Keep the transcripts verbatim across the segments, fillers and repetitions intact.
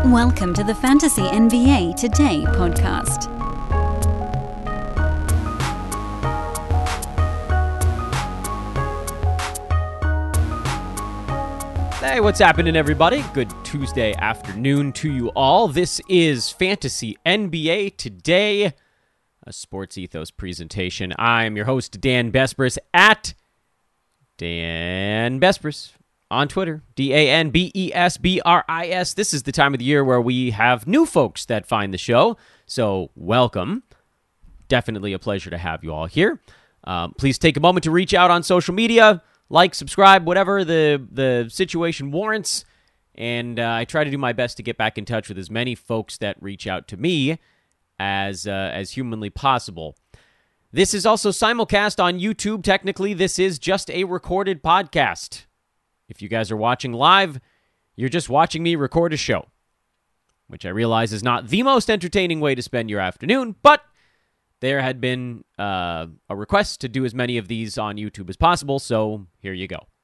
Welcome to the Fantasy N B A Today podcast. Hey, what's happening, everybody? Good Tuesday afternoon to you all. This is Fantasy N B A Today, a Sports Ethos presentation. I'm your host, Dan Besbris, at Dan Besbris on Twitter, D A N B E S B R I S. This is the time of the year where we have new folks that find the show, so welcome. Definitely a pleasure to have you all here. Um, please take a moment to reach out on social media. Like, subscribe, whatever the, the situation warrants. And uh, I try to do my best to get back in touch with as many folks that reach out to me as uh, as humanly possible. This is also simulcast on YouTube. Technically, this is just a recorded podcast. If you guys are watching live, you're just watching me record a show, which I realize is not the most entertaining way to spend your afternoon, but there had been uh, a request to do as many of these on YouTube as possible, so here you go.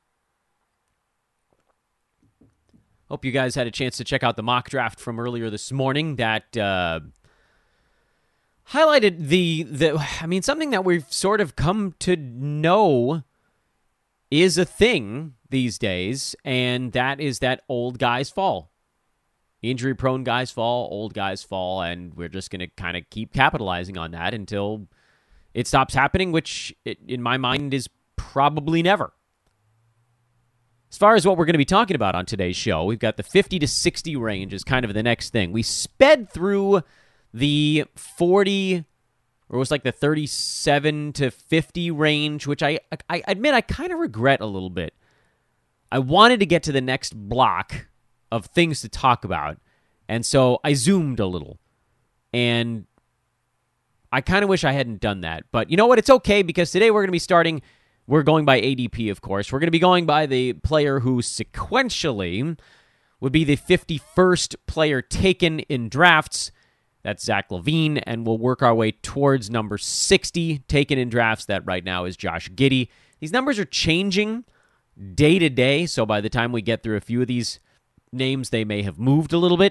Hope you guys had a chance to check out the mock draft from earlier this morning that uh, highlighted the, the, I mean, something that we've sort of come to know is a thing these days, and that is that old guys fall. Injury-prone guys fall, old guys fall, and we're just going to kind of keep capitalizing on that until it stops happening, which, it, in my mind, is probably never. As far as what we're going to be talking about on today's show, we've got the fifty to sixty range is kind of the next thing. We sped through the forty, or it was like the thirty-seven to fifty range, which I, I admit I kind of regret a little bit. I wanted to get to the next block of things to talk about, and so I zoomed a little, and I kind of wish I hadn't done that, but you know what, it's okay, because today we're going to be starting, we're going by A D P, of course, we're going to be going by the player who sequentially would be the fifty-first player taken in drafts. That's Zach LaVine, and we'll work our way towards number sixty taken in drafts. That right now is Josh Giddey. These numbers are changing day to day, so by the time we get through a few of these names, they may have moved a little bit.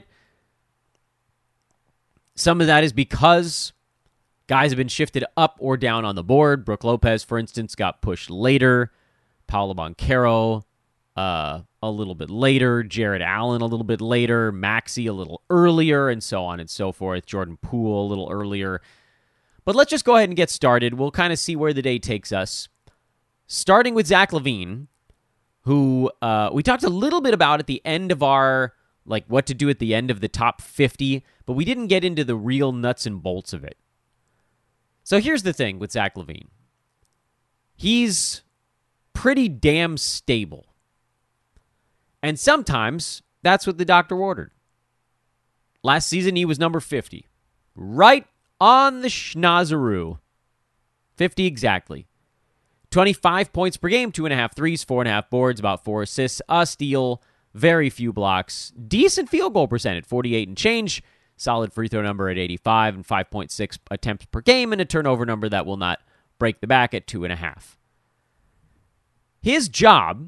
Some of that is because guys have been shifted up or down on the board. Brook Lopez, for instance, got pushed later. Paolo Banchero uh, a little bit later. Jared Allen a little bit later. Maxey a little earlier, and so on and so forth. Jordan Poole a little earlier. But let's just go ahead and get started. We'll kind of see where the day takes us. Starting with Zach LaVine, who uh, we talked a little bit about at the end of our, like, what to do at the end of the top fifty, but we didn't get into the real nuts and bolts of it. So here's the thing with Zach LaVine. He's pretty damn stable. And sometimes that's what the doctor ordered. Last season, he was number fifty. Right on the schnozeroo. fifty exactly. twenty-five points per game, two and a half threes, four and a half boards, about four assists, a steal, very few blocks, decent field goal percentage, forty-eight and change, solid free throw number at eighty-five, and five point six attempts per game, and a turnover number that will not break the back at two and a half. His job,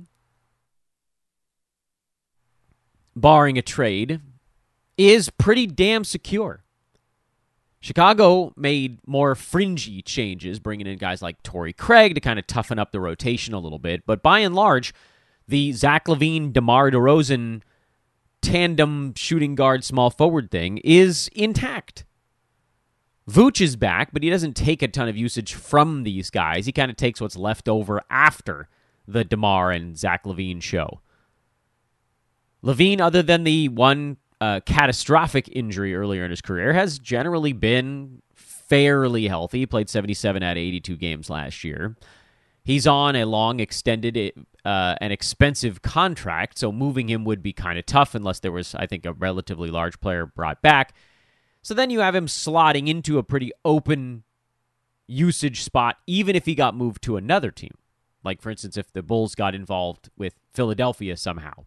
barring a trade, is pretty damn secure. Chicago made more fringy changes, bringing in guys like Torrey Craig to kind of toughen up the rotation a little bit. But by and large, the Zach LaVine, DeMar DeRozan tandem shooting guard small forward thing is intact. Vooch is back, but he doesn't take a ton of usage from these guys. He kind of takes what's left over after the DeMar and Zach LaVine show. LaVine, other than the one Uh, catastrophic injury earlier in his career, has generally been fairly healthy. He played seventy-seven out of eighty-two games last year. He's on a long, extended, uh, and expensive contract, so moving him would be kind of tough unless there was, I think, a relatively large player brought back. So then you have him slotting into a pretty open usage spot, even if he got moved to another team. Like, for instance, if the Bulls got involved with Philadelphia somehow.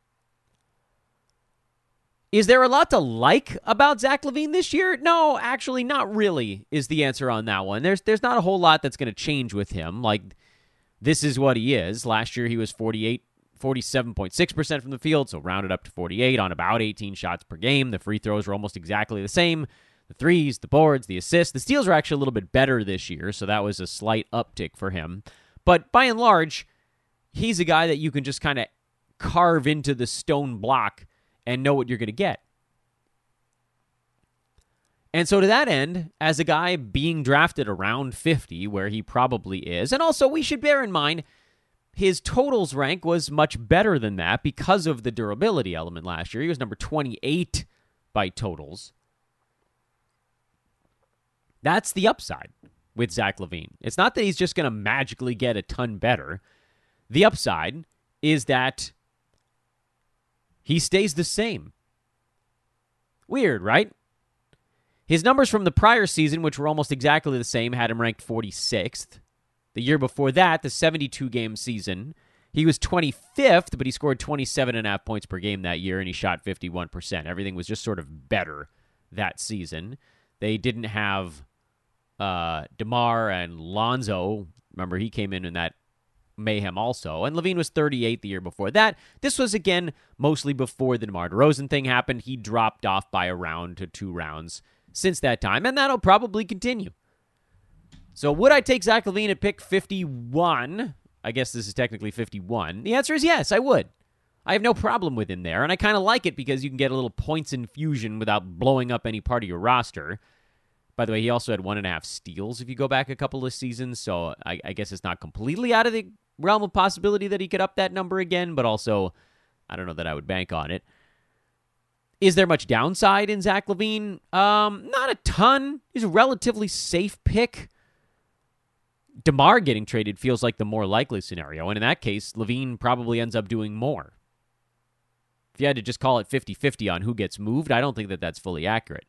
Is there a lot to like about Zach LaVine this year? No, actually, not really, is the answer on that one. There's there's not a whole lot that's going to change with him. Like, this is what he is. Last year, he was forty-eight, forty-seven point six percent from the field, so rounded up to forty-eight on about eighteen shots per game. The free throws were almost exactly the same. The threes, the boards, the assists. The steals were actually a little bit better this year, so that was a slight uptick for him. But by and large, he's a guy that you can just kind of carve into the stone block and know what you're going to get. And so to that end, as a guy being drafted around fifty, where he probably is, and also we should bear in mind, his totals rank was much better than that because of the durability element last year. He was number twenty-eight by totals. That's the upside with Zach LaVine. It's not that he's just going to magically get a ton better. The upside is that he stays the same. Weird, right? His numbers from the prior season, which were almost exactly the same, had him ranked forty-sixth. The year before that, the seventy-two game season, he was twenty-fifth, but he scored twenty-seven point five points per game that year, and he shot fifty-one percent. Everything was just sort of better that season. They didn't have uh, DeMar and Lonzo. Remember, he came in in that mayhem also. And LaVine was thirty-eight the year before that. This was, again, mostly before the DeMar DeRozan thing happened. He dropped off by a round to two rounds since that time, and that'll probably continue. So would I take Zach LaVine at pick fifty-one? I guess this is technically fifty-one. The answer is yes, I would. I have no problem with him there, and I kind of like it because you can get a little points infusion without blowing up any part of your roster. By the way, he also had one and a half steals if you go back a couple of seasons, so I, I guess it's not completely out of the realm of possibility that he could up that number again, but also I don't know that I would bank on it. Is there much downside in Zach LaVine? Um, not a ton. He's a relatively safe pick. DeMar getting traded feels like the more likely scenario, and in that case, LaVine probably ends up doing more. If you had to just call it fifty-fifty on who gets moved, I don't think that that's fully accurate.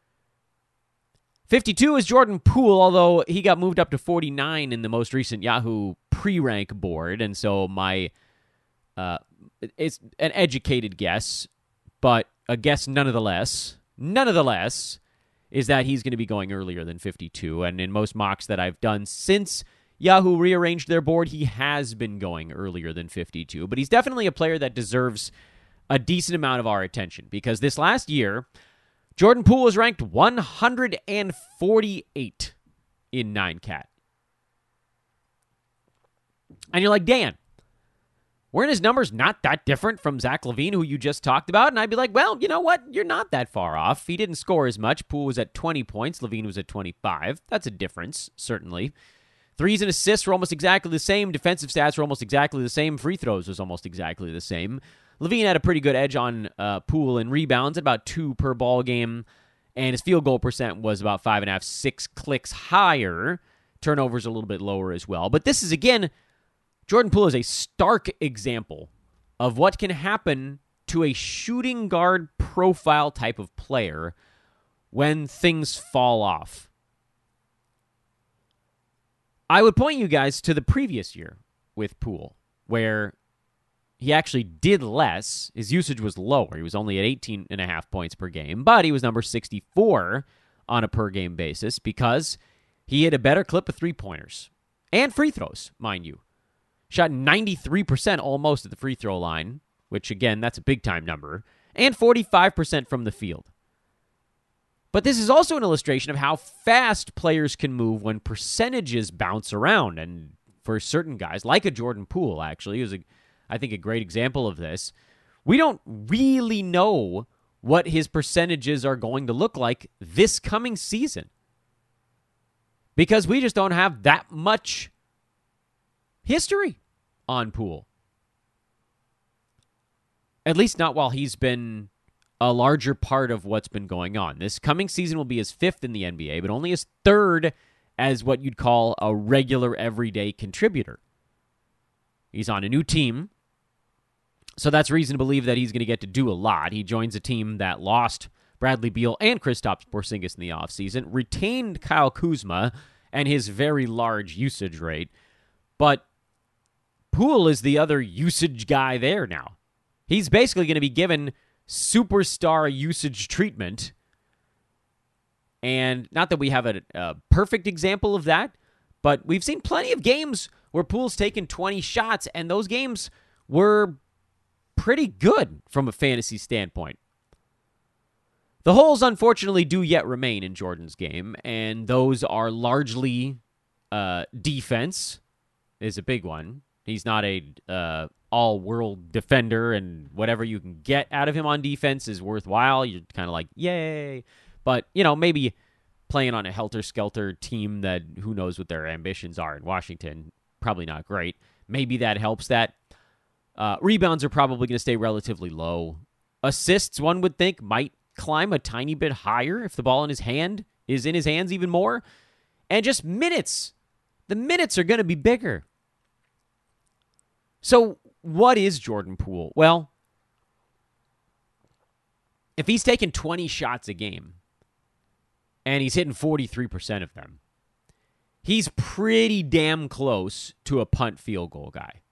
fifty-two is Jordan Poole, although he got moved up to forty-nine in the most recent Yahoo pre-rank board, and so my uh, it's an educated guess, but a guess nonetheless, nonetheless, is that he's going to be going earlier than fifty-two, and in most mocks that I've done since Yahoo rearranged their board, he has been going earlier than fifty-two, but he's definitely a player that deserves a decent amount of our attention, because this last year, Jordan Poole was ranked one hundred forty-eight in nine cat. And you're like, Dan, weren't his numbers not that different from Zach LaVine, who you just talked about? And I'd be like, well, you know what? You're not that far off. He didn't score as much. Poole was at twenty points. LaVine was at twenty-five. That's a difference, certainly. Threes and assists were almost exactly the same. Defensive stats were almost exactly the same. Free throws was almost exactly the same. LaVine had a pretty good edge on uh, Poole in rebounds, at about two per ball game, and his field goal percent was about five and a half, six clicks higher. Turnovers a little bit lower as well. But this is, again, Jordan Poole is a stark example of what can happen to a shooting guard profile type of player when things fall off. I would point you guys to the previous year with Poole, where he actually did less. His usage was lower. He was only at eighteen and a half points per game, but he was number sixty-four on a per-game basis because he had a better clip of three-pointers and free throws, mind you. Shot ninety-three percent almost at the free throw line, which, again, that's a big-time number, and forty-five percent from the field. But this is also an illustration of how fast players can move when percentages bounce around. And for certain guys, like a Jordan Poole, actually, who's, a, I think, a great example of this, we don't really know what his percentages are going to look like this coming season, because we just don't have that much history on Poole. At least not while he's been a larger part of what's been going on. This coming season will be his fifth in the N B A, but only his third as what you'd call a regular everyday contributor. He's on a new team, so that's reason to believe that he's going to get to do a lot. He joins a team that lost Bradley Beal and Kristaps Porzingis in the offseason, retained Kyle Kuzma and his very large usage rate, but Poole is the other usage guy there now. He's basically going to be given superstar usage treatment. And not that we have a, a perfect example of that, but we've seen plenty of games where Poole's taken twenty shots, and those games were pretty good from a fantasy standpoint. The holes, unfortunately, do yet remain in Jordan's game, and those are largely uh, defense is a big one. He's not a uh, all-world defender, and whatever you can get out of him on defense is worthwhile. You're kind of like, yay. But, you know, maybe playing on a helter-skelter team that who knows what their ambitions are in Washington, probably not great. Maybe that helps that. Uh, rebounds are probably going to stay relatively low. Assists, one would think, might climb a tiny bit higher if the ball in his hand is in his hands even more. And just minutes. The minutes are going to be bigger. So what is Jordan Poole? Well, if he's taking twenty shots a game and he's hitting forty-three percent of them, he's pretty damn close to a punt field goal guy.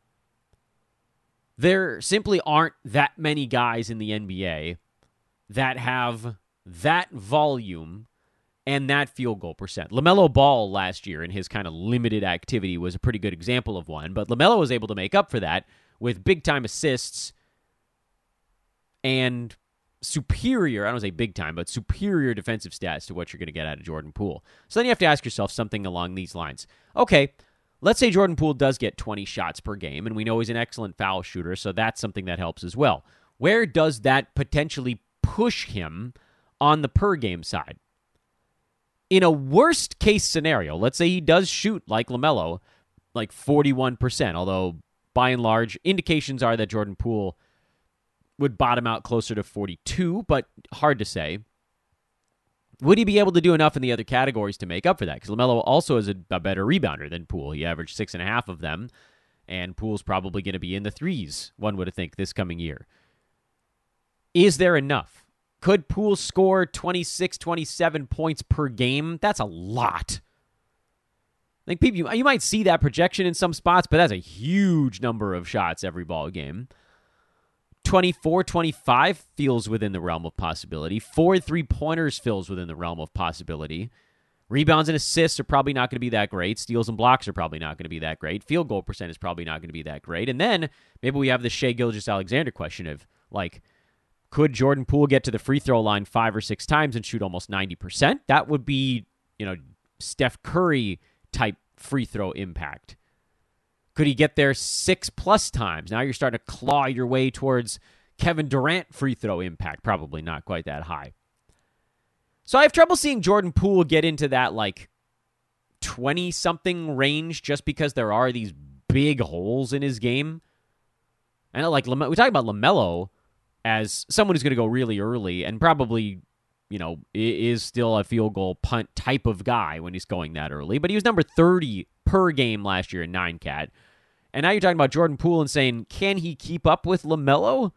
There simply aren't that many guys in the N B A that have that volume and that field goal percent. LaMelo Ball last year in his kind of limited activity was a pretty good example of one, but LaMelo was able to make up for that with big-time assists and superior, I don't say big time, but superior defensive stats to what you're going to get out of Jordan Poole. So then you have to ask yourself something along these lines. Okay, let's say Jordan Poole does get twenty shots per game, and we know he's an excellent foul shooter, so that's something that helps as well. Where does that potentially push him on the per-game side? In a worst-case scenario, let's say he does shoot like LaMelo, like forty-one percent, although by and large, indications are that Jordan Poole would bottom out closer to forty-two, but hard to say. Would he be able to do enough in the other categories to make up for that? Because LaMelo also is a, a better rebounder than Poole. He averaged six and a half of them, and Poole's probably going to be in the threes, one would think, this coming year. Is there enough? Could Poole score twenty-six, twenty-seven points per game? That's a lot. Like people, you, you might see that projection in some spots, but that's a huge number of shots every ball game. twenty-four, twenty-five feels within the realm of possibility. Four three-pointers feels within the realm of possibility. Rebounds and assists are probably not going to be that great. Steals and blocks are probably not going to be that great. Field goal percent is probably not going to be that great. And then maybe we have the Shai Gilgeous-Alexander question of, like, could Jordan Poole get to the free throw line five or six times and shoot almost ninety percent? That would be, you know, Steph Curry-type free throw impact. Could he get there six-plus times? Now you're starting to claw your way towards Kevin Durant free throw impact. Probably not quite that high. So I have trouble seeing Jordan Poole get into that, like, twenty-something range just because there are these big holes in his game. And, like, we talk about LaMelo as someone who's going to go really early and probably, you know, is still a field goal punt type of guy when he's going that early. But he was number thirty per game last year in nine cat. And now you're talking about Jordan Poole and saying, can he keep up with LaMelo?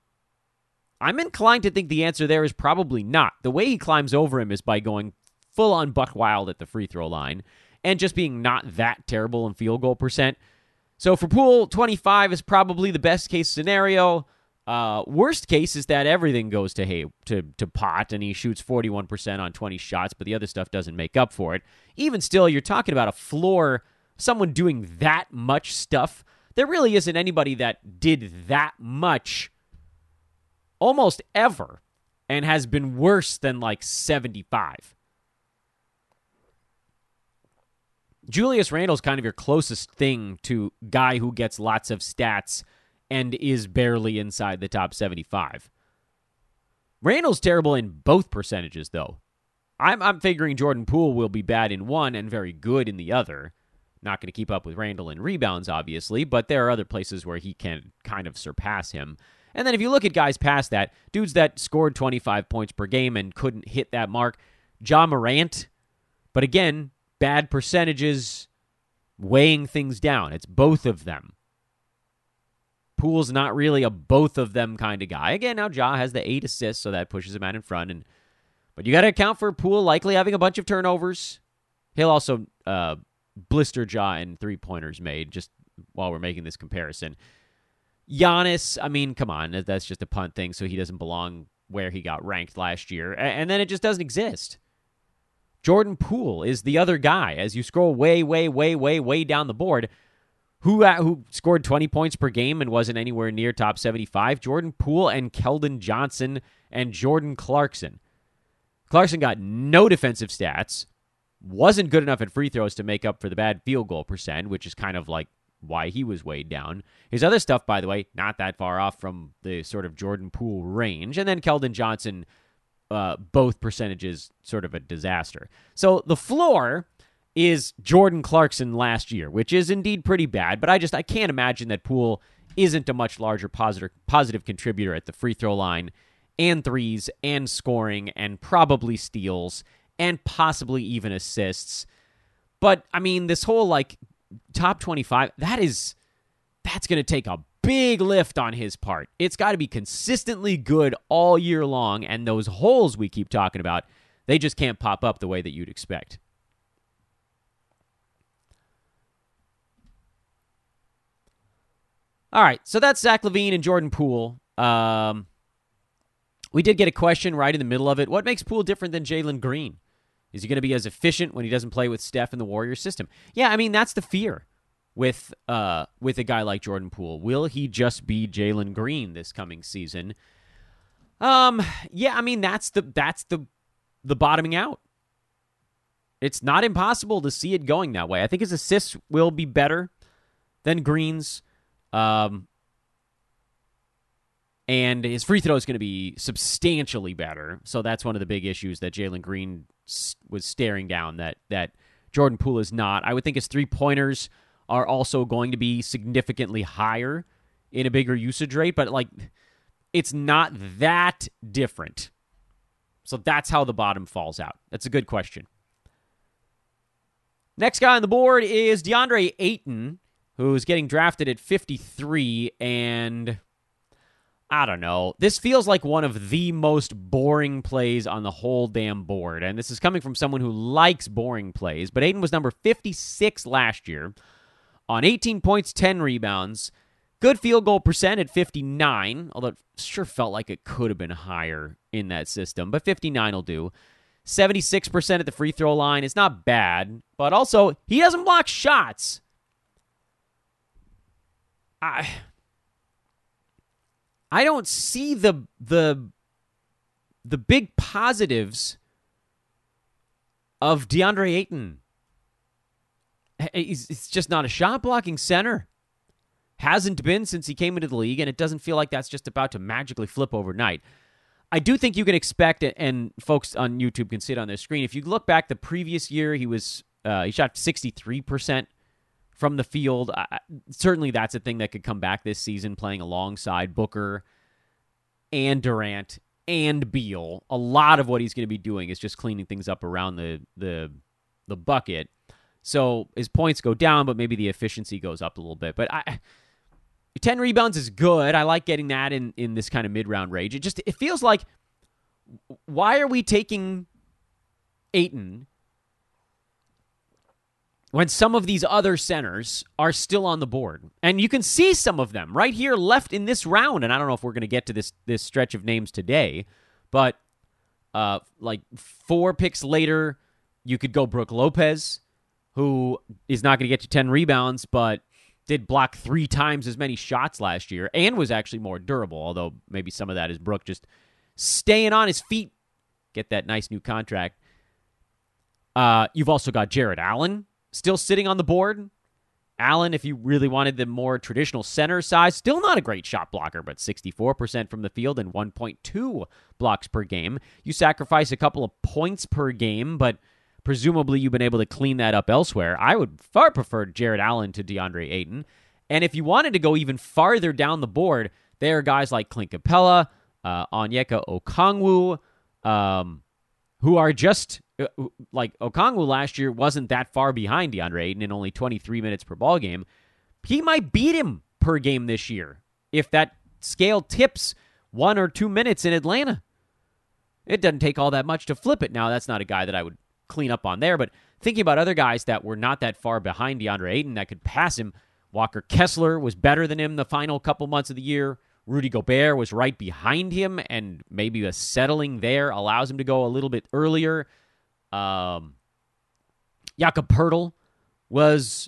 I'm inclined to think the answer there is probably not. The way he climbs over him is by going full-on buck wild at the free throw line and just being not that terrible in field goal percent. So for Poole, twenty-five is probably the best-case scenario. Uh, worst case is that everything goes to hay, to to pot, and he shoots forty-one percent on twenty shots, but the other stuff doesn't make up for it. Even still, you're talking about a floor, someone doing that much stuff. There really isn't anybody that did that much almost ever and has been worse than like seventy-five. Julius Randle's kind of your closest thing to guy who gets lots of stats and is barely inside the top seventy-five. Randle's terrible in both percentages, though. I'm I'm figuring Jordan Poole will be bad in one and very good in the other. Not going to keep up with Randle in rebounds, obviously, but there are other places where he can kind of surpass him. And then if you look at guys past that, dudes that scored twenty-five points per game and couldn't hit that mark, Ja Morant, but again, bad percentages, weighing things down. It's both of them. Poole's not really a both of them kind of guy. Again, now Ja has the eight assists, so that pushes him out in front. And but you got to account for Poole likely having a bunch of turnovers. He'll also uh, blister Ja in three-pointers made, just while we're making this comparison. Giannis, I mean, come on, that's just a punt thing, so he doesn't belong where he got ranked last year. And then it just doesn't exist. Jordan Poole is the other guy. As you scroll way, way, way, way, way down the board, Who uh, who scored twenty points per game and wasn't anywhere near top seventy-five? Jordan Poole and Keldon Johnson and Jordan Clarkson. Clarkson got no defensive stats, wasn't good enough at free throws to make up for the bad field goal percent, which is kind of like why he was weighed down. His other stuff, by the way, not that far off from the sort of Jordan Poole range. And then Keldon Johnson, uh, both percentages sort of a disaster. So the floor is Jordan Clarkson last year, which is indeed pretty bad, but I just I can't imagine that Poole isn't a much larger positive positive contributor at the free throw line and threes and scoring and probably steals and possibly even assists. But I mean, this whole like top twenty-five, that is that's going to take a big lift on his part. It's got to be consistently good all year long, and those holes we keep talking about, they just can't pop up the way that you'd expect. All right, so that's Zach LaVine and Jordan Poole. Um, we did get a question right in the middle of it. What makes Poole different than Jalen Green? Is he going to be as efficient when he doesn't play with Steph in the Warriors system? Yeah, I mean, that's the fear with uh, with a guy like Jordan Poole. Will he just be Jalen Green this coming season? Um, yeah, I mean, that's the that's the the bottoming out. It's not impossible to see it going that way. I think his assists will be better than Green's. Um, and his free throw is going to be substantially better. So that's one of the big issues that Jalen Green was staring down that that Jordan Poole is not. I would think his three-pointers are also going to be significantly higher in a bigger usage rate, but like it's not that different. So that's how the bottom falls out. That's a good question. Next guy on the board is DeAndre Ayton, who's getting drafted at fifty-three, and I don't know. This feels like one of the most boring plays on the whole damn board, and this is coming from someone who likes boring plays, but Ayton was number fifty-six last year on eighteen points, ten rebounds, good field goal percent at fifty-nine, although it sure felt like it could have been higher in that system, but fifty-nine will do. seventy-six percent at the free throw line is not bad, but also he doesn't block shots. I I don't see the the the big positives of DeAndre Ayton. He's, he's just not a shot blocking center. Hasn't been since he came into the league, and it doesn't feel like that's just about to magically flip overnight. I do think you can expect it, and folks on YouTube can see it on their screen. If you look back the previous year, he was uh, he shot sixty-three percent from the field. Uh, certainly that's a thing that could come back this season, playing alongside Booker and Durant and Beal. A lot of what he's going to be doing is just cleaning things up around the the the bucket. So his points go down, but maybe the efficiency goes up a little bit. But I, ten rebounds is good. I like getting that in, in this kind of mid-round range. It just it feels like, why are we taking Ayton when some of these other centers are still on the board? And you can see some of them right here left in this round. And I don't know if we're going to get to this this stretch of names today, but uh, like four picks later, you could go Brook Lopez, who is not going to get you ten rebounds, but did block three times as many shots last year and was actually more durable, although maybe some of that is Brook just staying on his feet, get that nice new contract. Uh, you've also got Jarrett Allen still sitting on the board. Allen, if you really wanted the more traditional center size, still not a great shot blocker, but sixty-four percent from the field and one point two blocks per game. You sacrifice a couple of points per game, but presumably you've been able to clean that up elsewhere. I would far prefer Jarrett Allen to DeAndre Ayton. And if you wanted to go even farther down the board, there are guys like Clint Capella, uh, Onyeka Okongwu, um, who are just, uh, like, Okongwu last year wasn't that far behind DeAndre Ayton in only twenty-three minutes per ball game. He might beat him per game this year if that scale tips one or two minutes in Atlanta. It doesn't take all that much to flip it. Now, that's not a guy that I would clean up on there, but thinking about other guys that were not that far behind DeAndre Ayton that could pass him, Walker Kessler was better than him the final couple months of the year. Rudy Gobert was right behind him, and maybe a settling there allows him to go a little bit earlier. Um, Jakob Poeltl was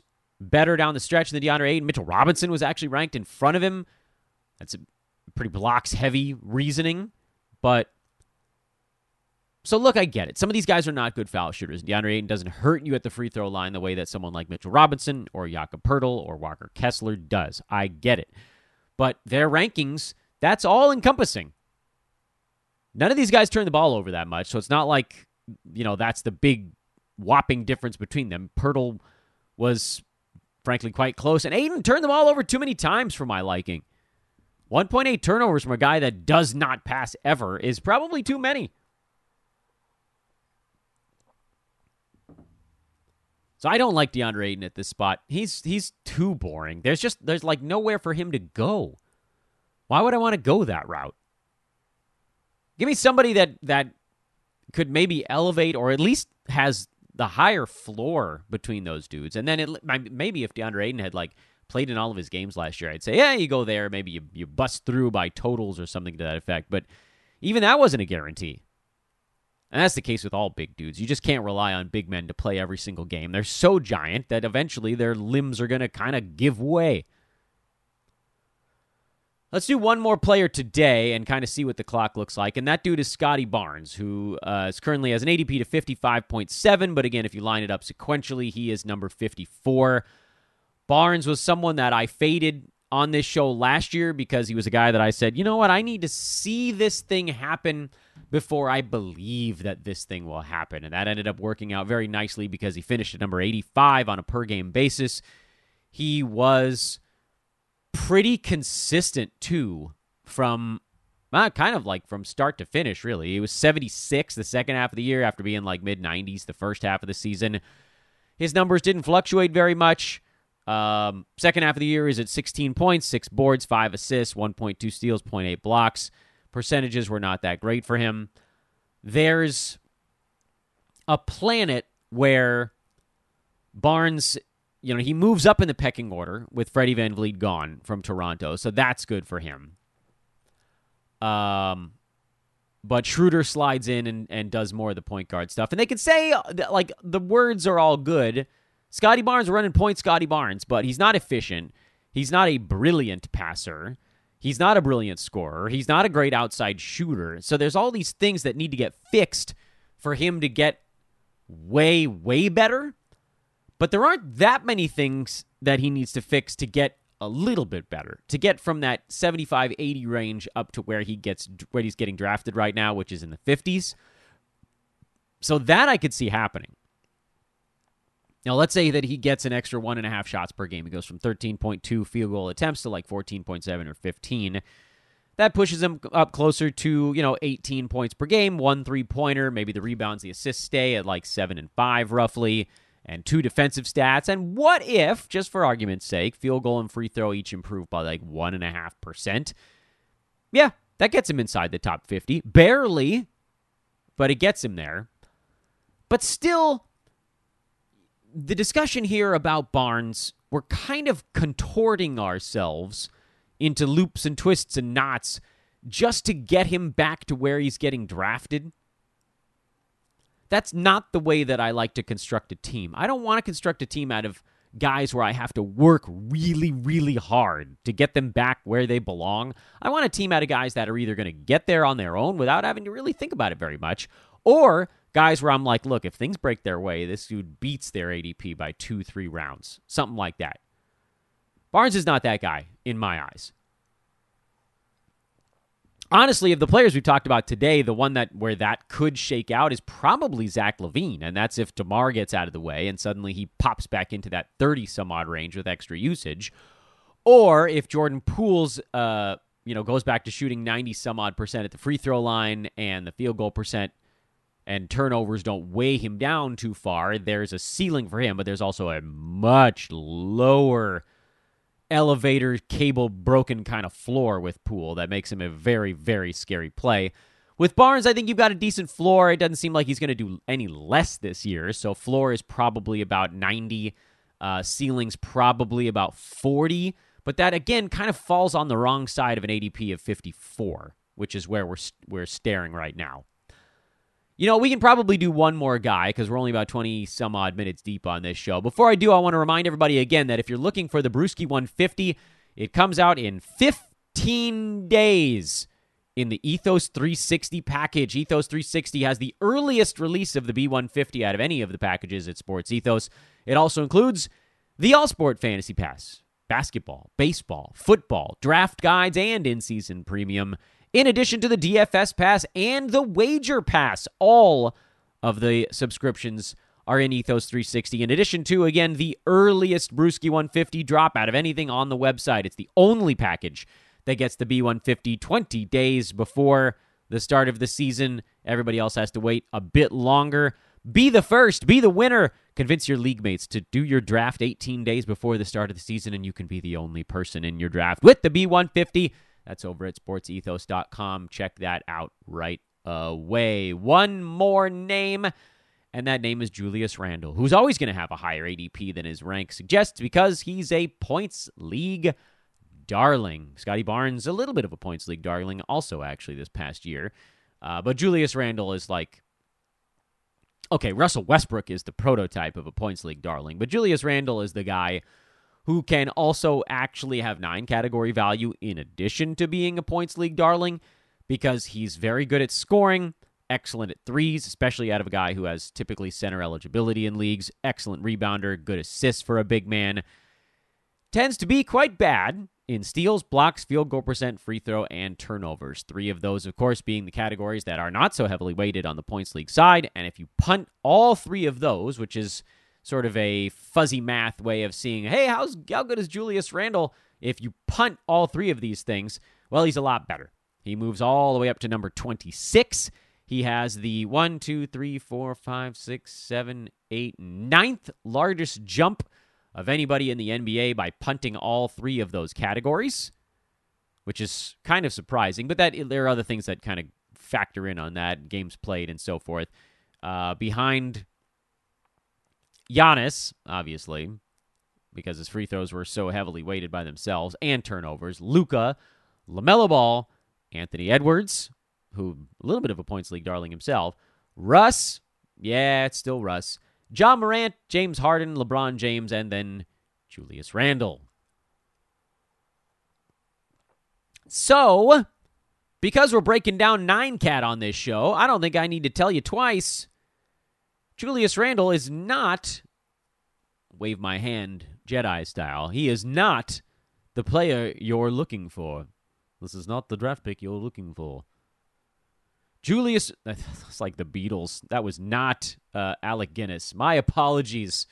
better down the stretch than DeAndre Ayton. Mitchell Robinson was actually ranked in front of him. That's a pretty blocks-heavy reasoning. But, so look, I get it. Some of these guys are not good foul shooters. DeAndre Ayton doesn't hurt you at the free throw line the way that someone like Mitchell Robinson or Jakob Poeltl or Walker Kessler does. I get it. But their rankings, that's all-encompassing. None of these guys turn the ball over that much, so it's not like, you know, that's the big whopping difference between them. Poeltl was, frankly, quite close, and Ayton turned the ball over too many times for my liking. one point eight turnovers from a guy that does not pass ever is probably too many. So I don't like DeAndre Ayton at this spot. He's he's too boring. There's just, there's like nowhere for him to go. Why would I want to go that route? Give me somebody that, that could maybe elevate or at least has the higher floor between those dudes. And then it, maybe if DeAndre Ayton had like played in all of his games last year, I'd say, yeah, you go there. Maybe you, you bust through by totals or something to that effect. But even that wasn't a guarantee. And that's the case with all big dudes. You just can't rely on big men to play every single game. They're so giant that eventually their limbs are going to kind of give way. Let's do one more player today and kind of see what the clock looks like, and that dude is Scotty Barnes, who uh, is currently has an A D P to fifty-five point seven, but again, if you line it up sequentially, he is number fifty-four. Barnes was someone that I faded on this show last year because he was a guy that I said, you know what, I need to see this thing happen before I believe that this thing will happen, and that ended up working out very nicely because he finished at number eighty-five on a per-game basis. He was pretty consistent, too, from uh, kind of like from start to finish, really. He was seventy-six the second half of the year after being like mid-nineties the first half of the season. His numbers didn't fluctuate very much. Um, second half of the year is at sixteen points, six boards, five assists, one point two steals, zero point eight blocks. Percentages were not that great for him. There's a planet where Barnes, you know, he moves up in the pecking order with Freddie VanVleet gone from Toronto, so that's good for him. Um, but Schroeder slides in and, and does more of the point guard stuff. And they can say, like, the words are all good. Scotty Barnes running point Scotty Barnes, but he's not efficient. He's not a brilliant passer. He's not a brilliant scorer. He's not a great outside shooter. So there's all these things that need to get fixed for him to get way, way better. But there aren't that many things that he needs to fix to get a little bit better, to get from that seventy-five eighty range up to where he gets where he's getting drafted right now, which is in the fifties. So that I could see happening. Now, let's say that he gets an extra one and a half shots per game. He goes from thirteen point two field goal attempts to like fourteen point seven or fifteen. That pushes him up closer to, you know, eighteen points per game, one three-pointer, maybe the rebounds, the assists stay at like seven and five roughly, and two defensive stats. And what if, just for argument's sake, field goal and free throw each improve by like one point five percent? Yeah, that gets him inside the top fifty. Barely, but it gets him there. But still, the discussion here about Barnes, we're kind of contorting ourselves into loops and twists and knots just to get him back to where he's getting drafted. That's not the way that I like to construct a team. I don't want to construct a team out of guys where I have to work really, really hard to get them back where they belong. I want a team out of guys that are either going to get there on their own without having to really think about it very much, or guys where I'm like, look, if things break their way, this dude beats their A D P by two, three rounds. Something like that. Barnes is not that guy, in my eyes. Honestly, of the players we've talked about today, the one that where that could shake out is probably Zach LaVine, and that's if DeMar gets out of the way and suddenly he pops back into that thirty-some-odd range with extra usage, or if Jordan Poole's, uh, you know, goes back to shooting ninety-some-odd percent at the free throw line and the field goal percent and turnovers don't weigh him down too far. There's a ceiling for him, but there's also a much lower elevator cable broken kind of floor with Poole that makes him a very, very scary play. With Barnes, I think you've got a decent floor. It doesn't seem like he's going to do any less this year, so floor is probably about ninety. Uh, ceiling's probably about forty, but that, again, kind of falls on the wrong side of an A D P of fifty-four, which is where we're we're staring right now. You know, we can probably do one more guy because we're only about twenty some odd minutes deep on this show. Before I do, I want to remind everybody again that if you're looking for the Brewski one fifty, it comes out in fifteen days in the Ethos three sixty package. Ethos three sixty has the earliest release of the B one fifty out of any of the packages at Sports Ethos. It also includes the All-Sport Fantasy Pass, basketball, baseball, football, draft guides, and in-season premium, in addition to the D F S Pass and the Wager Pass. All of the subscriptions are in Ethos three sixty, in addition to, again, the earliest Brewski one fifty drop out of anything on the website. It's the only package that gets the B one fifty twenty days before the start of the season. Everybody else has to wait a bit longer. Be the first. Be the winner. Convince your league mates to do your draft eighteen days before the start of the season, and you can be the only person in your draft with the B one fifty. That's over at sports ethos dot com. Check that out right away. One more name, and that name is Julius Randle, who's always going to have a higher A D P than his rank suggests because he's a points league darling. Scotty Barnes, a little bit of a points league darling also, actually, this past year. Uh, but Julius Randle is like, okay, Russell Westbrook is the prototype of a points league darling, but Julius Randle is the guy who can also actually have nine category value in addition to being a points league darling because he's very good at scoring, excellent at threes, especially out of a guy who has typically center eligibility in leagues, excellent rebounder, good assists for a big man, tends to be quite bad in steals, blocks, field goal percent, free throw, and turnovers. Three of those, of course, being the categories that are not so heavily weighted on the points league side, and if you punt all three of those, which is sort of a fuzzy math way of seeing, hey, how's how good is Julius Randle? If you punt all three of these things, well, he's a lot better. He moves all the way up to number twenty-six. He has the one, two, three, four, five, six, seven, eight, ninth largest jump of anybody in the N B A by punting all three of those categories, which is kind of surprising. But that there are other things that kind of factor in on that, games played and so forth. Uh, behind Giannis, obviously, because his free throws were so heavily weighted by themselves, and turnovers. Luka, LaMelo Ball, Anthony Edwards, who a little bit of a points league darling himself. Russ, yeah, it's still Russ. John Morant, James Harden, LeBron James, and then Julius Randle. So, because we're breaking down nine cat on this show, I don't think I need to tell you twice. Julius Randle is not, wave my hand Jedi style, he is not the player you're looking for. This is not the draft pick you're looking for. Julius, that's like the Beatles. That was not uh, Alec Guinness. My apologies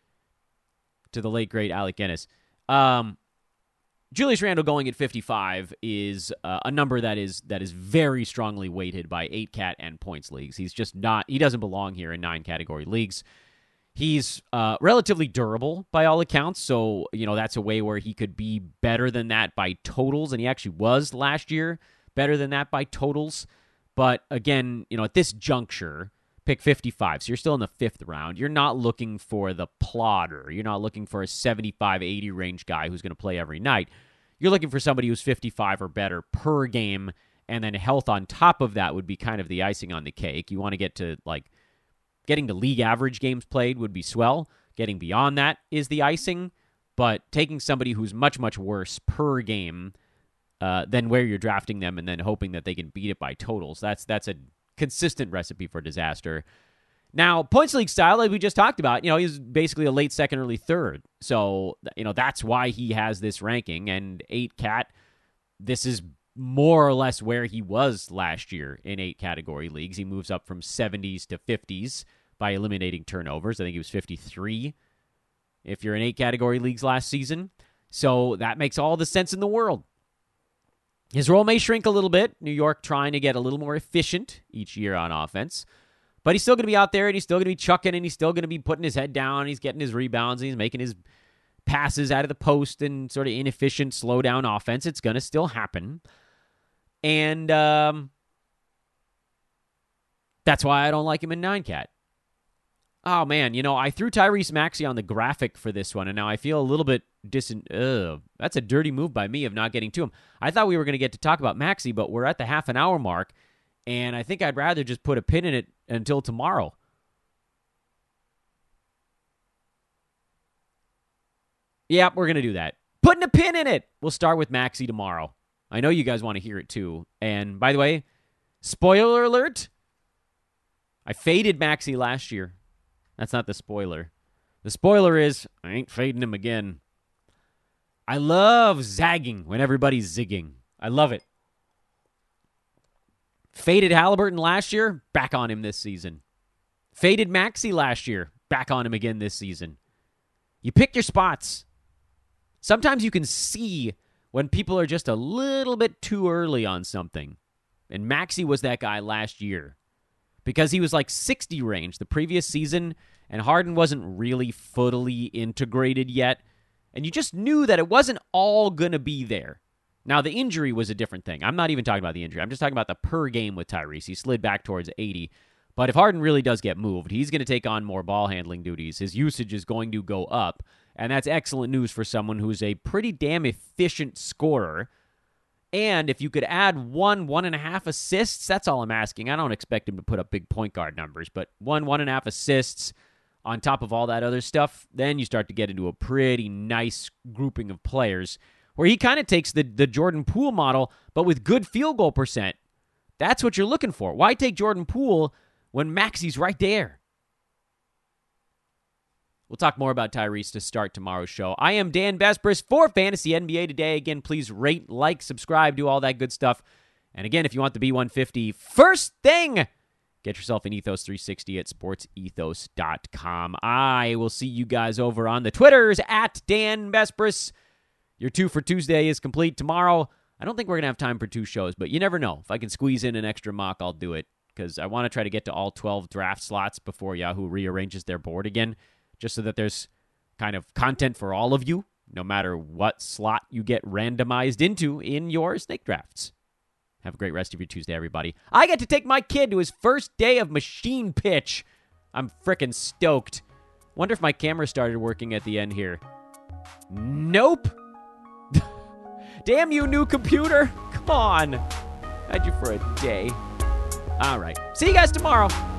to the late, great Alec Guinness. Um, Julius Randle going at fifty-five is uh, a number that is that is very strongly weighted by eight cat and points leagues. He's just not, he doesn't belong here in nine category leagues. He's uh, relatively durable by all accounts, so you know that's a way where he could be better than that by totals, and he actually was last year better than that by totals. But again, you know, at this juncture, pick fifty-five, so you're still in the fifth round. You're not looking for the plodder. You're not looking for a seventy-five eighty range guy who's going to play every night. You're looking for somebody who's fifty-five or better per game, and then health on top of that would be kind of the icing on the cake. You want to get to, like, getting to league average games played would be swell. Getting beyond that is the icing, but taking somebody who's much, much worse per game Uh, than where you're drafting them and then hoping that they can beat it by totals. That's that's a consistent recipe for disaster. Now, points league style, like we just talked about, you know, he's basically a late second, early third. So, you know, that's why he has this ranking. And eight cat, this is more or less where he was last year in eight category leagues. He moves up from seventies to fifties by eliminating turnovers. I think he was fifty-three if you're in eight category leagues last season. So that makes all the sense in the world. His role may shrink a little bit. New York trying to get a little more efficient each year on offense. But he's still going to be out there, and he's still going to be chucking, and he's still going to be putting his head down. He's getting his rebounds, and he's making his passes out of the post and sort of inefficient, slow-down offense. It's going to still happen. And um, that's why I don't like him in nine cat. Oh, man, you know, I threw Tyrese Maxey on the graphic for this one, and now I feel a little bit dis. Ugh, that's a dirty move by me of not getting to him. I thought we were going to get to talk about Maxey, but we're at the half an hour mark, and I think I'd rather just put a pin in it until tomorrow. Yep, we're going to do that. Putting a pin in it. We'll start with Maxey tomorrow. I know you guys want to hear it too. And by the way, spoiler alert, I faded Maxey last year. That's not the spoiler. The spoiler is I ain't fading him again. I love zagging when everybody's zigging. I love it. Faded Halliburton last year, back on him this season. Faded Maxey last year, back on him again this season. You pick your spots. Sometimes you can see when people are just a little bit too early on something. And Maxey was that guy last year because he was like sixty range the previous season, and Harden wasn't really fully integrated yet. And you just knew that it wasn't all going to be there. Now, the injury was a different thing. I'm not even talking about the injury. I'm just talking about the per game with Tyrese. He slid back towards eighty. But if Harden really does get moved, he's going to take on more ball handling duties. His usage is going to go up. And that's excellent news for someone who's a pretty damn efficient scorer. And if you could add one, one and a half assists, that's all I'm asking. I don't expect him to put up big point guard numbers, but one, one and a half assists on top of all that other stuff, then you start to get into a pretty nice grouping of players where he kind of takes the, the Jordan Poole model, but with good field goal percent. That's what you're looking for. Why take Jordan Poole when Maxey's right there? We'll talk more about Tyrese to start tomorrow's show. I am Dan Besbris for Fantasy N B A Today. Again, please rate, like, subscribe, do all that good stuff. And again, if you want the B one fifty first thing, get yourself an Ethos three sixty at sports ethos dot com. I will see you guys over on the Twitters at Dan Besbris. Your two for Tuesday is complete tomorrow. I don't think we're going to have time for two shows, but you never know. If I can squeeze in an extra mock, I'll do it because I want to try to get to all twelve draft slots before Yahoo rearranges their board again, just so that there's kind of content for all of you, no matter what slot you get randomized into in your snake drafts. Have a great rest of your Tuesday, everybody. I get to take my kid to his first day of machine pitch. I'm frickin' stoked. Wonder if my camera started working at the end here. Nope. Damn you, new computer. Come on. Had you for a day. All right. See you guys tomorrow.